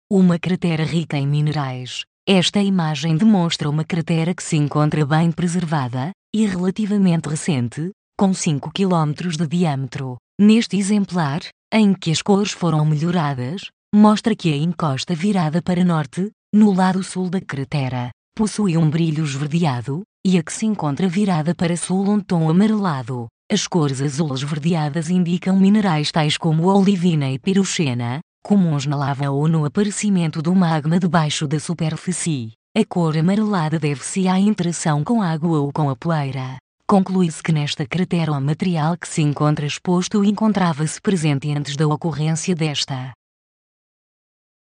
Uma cratera rica em minerais. Esta imagem demonstra uma cratera que se encontra bem preservada, e relativamente recente, com 5 km de diâmetro. Neste exemplar, em que as cores foram melhoradas, mostra que a encosta virada para norte, no lado sul da cratera, possui um brilho esverdeado, e a que se encontra virada para sul um tom amarelado. As cores azul esverdeadas indicam minerais tais como a olivina e piroxena, comuns na lava ou no aparecimento do magma debaixo da superfície. A cor amarelada deve-se à interação com a água ou com a poeira. Conclui-se que nesta cratera o material que se encontra exposto encontrava-se presente antes da ocorrência desta.